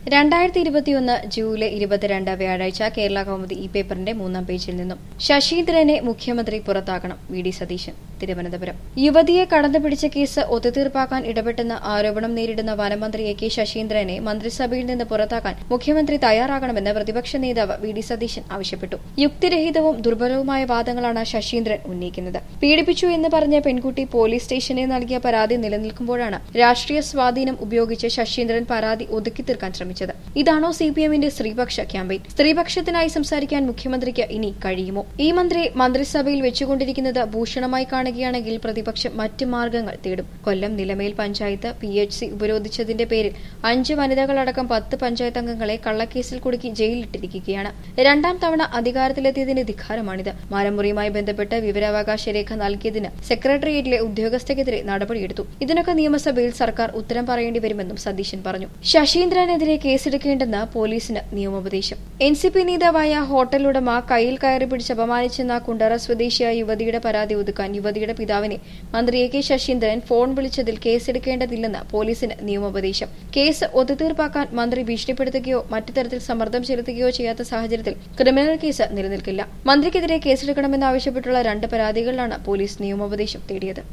2021 July 22 വ്യാഴാഴ്ച കേരള കൗമുദി ഈ പേപ്പറിന്റെ 3-ാം പേജിൽ നിന്നും ശശീന്ദ്രനെ മുഖ്യമന്ത്രി പുറത്താക്കണം വി.ഡി. സതീശൻ തിരുവനന്തപുരം യുവതിയെ കടന്നുപിടിച്ച കേസ് ഒത്തുതീർപ്പാക്കാൻ ഇടപെട്ടെന്ന ആരോപണം നേരിടുന്ന വനമന്ത്രി എ.കെ. ശശീന്ദ്രനെ മന്ത്രിസഭയിൽ നിന്ന് പുറത്താക്കാൻ മുഖ്യമന്ത്രി തയ്യാറാകണമെന്ന് പ്രതിപക്ഷ നേതാവ് വി.ഡി. സതീശൻ ആവശ്യപ്പെട്ടു. യുക്തിരഹിതവും ദുർബലവുമായ വാദങ്ങളാണ് ശശീന്ദ്രൻ ഉന്നയിക്കുന്നത്. പീഡിപ്പിച്ചു എന്ന് പറഞ്ഞ പെൺകുട്ടി പോലീസ് സ്റ്റേഷനിൽ നൽകിയ പരാതി നിലനിൽക്കുമ്പോഴാണ് രാഷ്ട്രീയ സ്വാധീനം ഉപയോഗിച്ച് ശശീന്ദ്രൻ പരാതി ഒതുക്കി തീർക്കാൻ ശ്രമിച്ചത്. ഇതാണോ സിപിഎമ്മിന്റെ സ്ത്രീപക്ഷ ക്യാമ്പയിൻ? സ്ത്രീപക്ഷത്തിനായി സംസാരിക്കാൻ മുഖ്യമന്ത്രിക്ക് ഇനി കഴിയുമോ? ഈ മന്ത്രി മന്ത്രിസഭയിൽ വെച്ചുകൊണ്ടിരിക്കുന്നത് ഭൂഷണമായി കാണുകയാണെങ്കിൽ പ്രതിപക്ഷം മറ്റ് മാർഗങ്ങൾ തേടും. കൊല്ലം നിലമേൽ പഞ്ചായത്ത് PHC ഉപരോധിച്ചതിന്റെ പേരിൽ 5 വനിതകളടക്കം 10 പഞ്ചായത്ത് അംഗങ്ങളെ കള്ളക്കേസിൽ കുടുക്കി ജയിലിലിട്ടിരിക്കുകയാണ്. 2ാം തവണ അധികാരത്തിലെത്തിയതിന്റെ ധിക്കാരമാണിത്. മരമുറിയുമായി ബന്ധപ്പെട്ട് വിവരാവകാശ രേഖ നൽകിയതിന് സെക്രട്ടേറിയറ്റിലെ ഉദ്യോഗസ്ഥയ്ക്കെതിരെ നടപടിയെടുത്തു. ഇതിനൊക്കെ നിയമസഭയിൽ സർക്കാർ ഉത്തരം പറയേണ്ടി വരുമെന്നും സതീശൻ പറഞ്ഞു. ശശീന്ദ്രനെതിരെ കേസെടുക്കേണ്ടെന്ന് പോലീസിന് നിയമോപദേശം. NCP നേതാവായ ഹോട്ടൽ ഉടമ കയ്യിൽ കയറി പിടിച്ച് അപമാനിച്ചെന്ന കുണ്ടറ സ്വദേശിയായ യുവതിയുടെ പരാതി ഒതുക്കാൻ യുവതിയുടെ പിതാവിനെ മന്ത്രി എ.കെ. ശശീന്ദ്രൻ ഫോൺ വിളിച്ചതിൽ കേസെടുക്കേണ്ടതില്ലെന്ന് പോലീസിന് നിയമോപദേശം. കേസ് ഒത്തുതീർപ്പാക്കാൻ മന്ത്രി ഭീഷണിപ്പെടുത്തുകയോ മറ്റു തരത്തിൽ സമ്മർദ്ദം ചെലുത്തുകയോ ചെയ്യാത്ത സാഹചര്യത്തിൽ ക്രിമിനൽ കേസ് നിലനിൽക്കില്ല. മന്ത്രിക്കെതിരെ കേസെടുക്കണമെന്നാവശ്യപ്പെട്ടുള്ള 2 പരാതികളിലാണ് പോലീസ് നിയമോപദേശം തേടിയത്.